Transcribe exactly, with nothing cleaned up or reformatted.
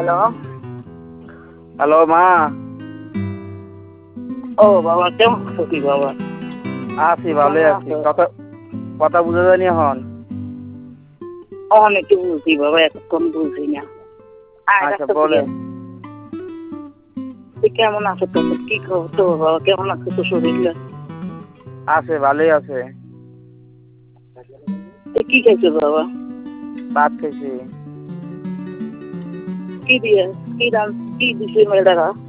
Hello hello মা। ও বাবা, কেমন আছো কি বাবা? আছি, ভালোই আছি। কথা কথা বুঝা যায়নি এখন? অনেক বুঝি বাবা, এতক্ষণ বুঝি না। আচ্ছা বলেন। তুই কেমন আছো? তো কি খবর তো বাবা? কেমন আছো তো শরীরটা? আছে, ভালোই আছে। কি খাইছো বাবা? ভাত খাইছি। কি দিয়ে কি রান কি দিছে মেয়েটারা?